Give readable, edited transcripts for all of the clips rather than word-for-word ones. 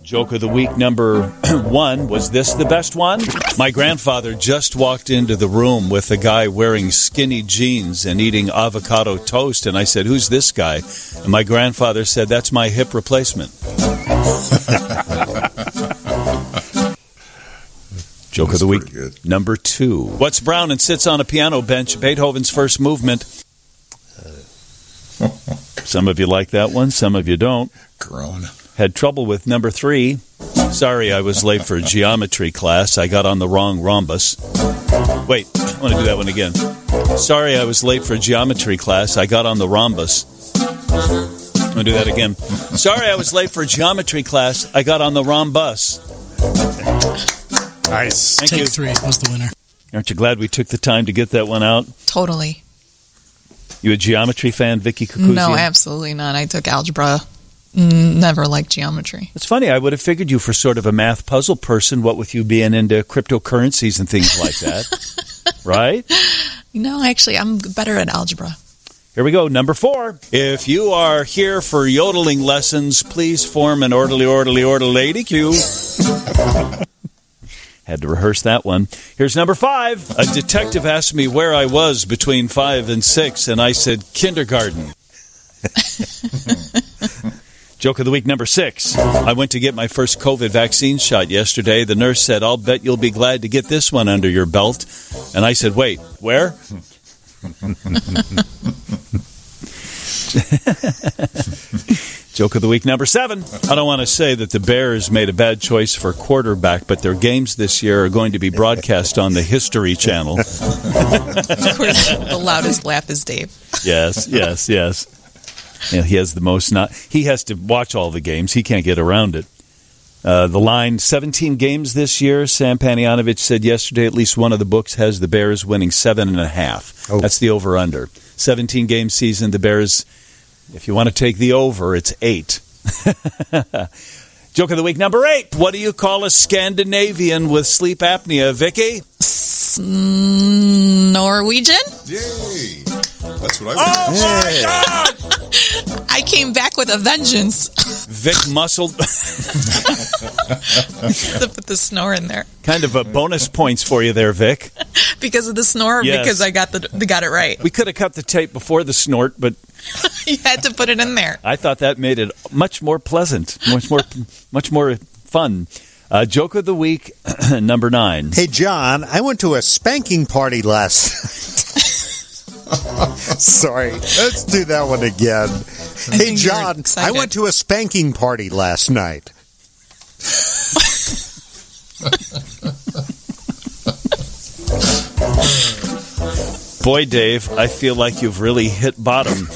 Joke of the week number 1. Was this the best one? My grandfather just walked into the room with a guy wearing skinny jeans and eating avocado toast, and I said, "Who's this guy?" And my grandfather said, "That's my hip replacement." Joke of the week number 2. What's brown and sits on a piano bench? Beethoven's first movement. Some of you like that one, some of you don't. Grown. Had trouble with number 3. Sorry, I was late for geometry class. I got on the wrong rhombus. Wait, I want to do that one again. Sorry, I was late for geometry class. I got on the rhombus. I'm going to do that again. Sorry, I was late for geometry class. I got on the rhombus. Nice. Thank Take you. 3 was the winner. Aren't you glad we took the time to get that one out? Totally. You a geometry fan, Vicky Kukuzian? No, absolutely not. I took algebra. Never liked geometry. It's funny. I would have figured you for sort of a math puzzle person, what with you being into cryptocurrencies and things like that. Right? No, actually, I'm better at algebra. Here we go. Number 4. If you are here for yodeling lessons, please form an orderly queue. Had to rehearse that one. Here's number 5. A detective asked me where I was between 5 and 6, and I said kindergarten. Joke of the week number 6. I went to get my first COVID vaccine shot yesterday. The nurse said, "I'll bet you'll be glad to get this one under your belt." And I said, "Wait, where?" Joke of the week number 7. I don't want to say that the Bears made a bad choice for quarterback, but their games this year are going to be broadcast on the History Channel. Of course, the loudest laugh is Dave. Yes. Yeah, he has the most. He has to watch all the games. He can't get around it. The line, 17 games this year. Sam Panayotovich said yesterday at least one of the books has the Bears winning 7.5. Oh. That's the over-under. 17-game season, the Bears, if you want to take the over, it's 8. Joke of the week number 8. What do you call a Scandinavian with sleep apnea, Vicky? Norwegian? Yay! That's what I Oh, my God! I came back with a vengeance. Vic muscled. To put the snore in there. Kind of a bonus points for you there, Vic. Because of the snore, or Yes. because I got it right. We could have cut the tape before the snort, but You had to put it in there. I thought that made it much more pleasant, much more fun. Joke of the week, number 9. Hey, John, I went to a spanking party last Sorry, let's do that one again. Hey, John, I went to a spanking party last night. Boy, Dave, I feel like you've really hit bottom.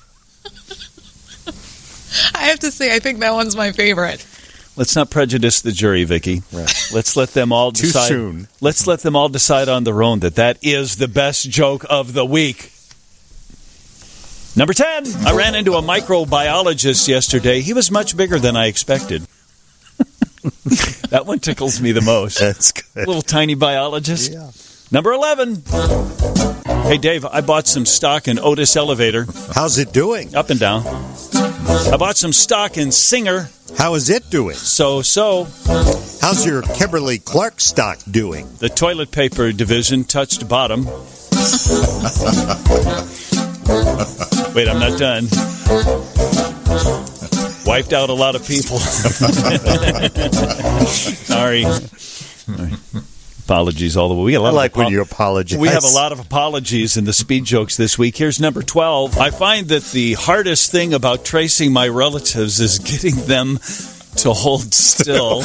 I have to say, I think that one's my favorite. Let's not prejudice the jury, Vicky. Right. Let's let them all decide. Too soon. Let's let them all decide on their own that is the best joke of the week. Number 10. I ran into a microbiologist yesterday. He was much bigger than I expected. That one tickles me the most. That's good. Little tiny biologist. Yeah. Number 11. Hey, Dave, I bought some stock in Otis Elevator. How's it doing? Up and down. I bought some stock in Singer. How is it doing? So. How's your Kimberly Clark stock doing? The toilet paper division touched bottom. Wait, I'm not done. Wiped out a lot of people. Sorry. Apologies all the way. We got a lot I like when you apologize. We have a lot of apologies in the speed jokes this week. Here's number 12. I find that the hardest thing about tracing my relatives is getting them to hold still.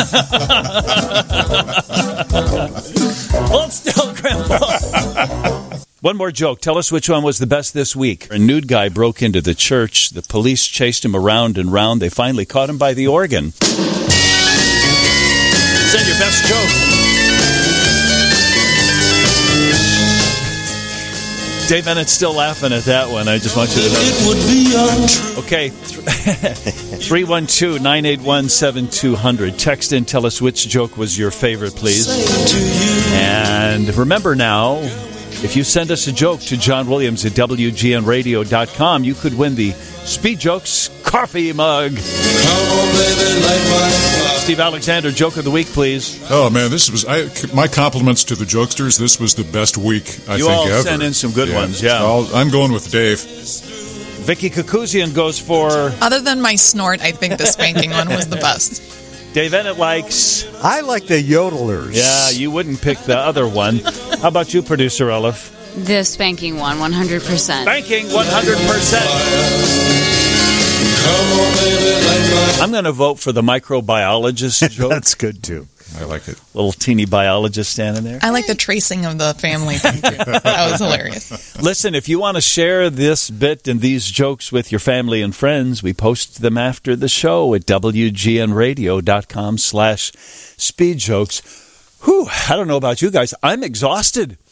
Hold still, Grandpa. One more joke. Tell us which one was the best this week. A nude guy broke into the church. The police chased him around and round. They finally caught him by the organ. Send your best joke. Dave Bennett's still laughing at that one. I just want you to know. It would be untrue. Okay, 312-981-7200. Text in, tell us which joke was your favorite, please. And remember now, if you send us a joke to John Williams at WGNradio.com, you could win the Speed Jokes coffee mug. Come on, baby, light my fire. Steve Alexander, joke of the week, please. Oh, man, my compliments to the jokesters. This was the best week, I think, ever. You all sent in some good ones, yeah. I'm going with Dave. Vicky Kakuzian goes for... Other than my snort, I think the spanking one was the best. Dave Ennett likes... I like the yodelers. Yeah, you wouldn't pick the other one. How about you, Producer Elif? The spanking one, 100%. Spanking, 100%. I'm going to vote for the microbiologist joke. That's good, too. I like it. Little teeny biologist standing there. I like the tracing of the family thing, too. That was hilarious. Listen, if you want to share this bit and these jokes with your family and friends, we post them after the show at WGNradio.com/speedjokes. Whew, I don't know about you guys. I'm exhausted.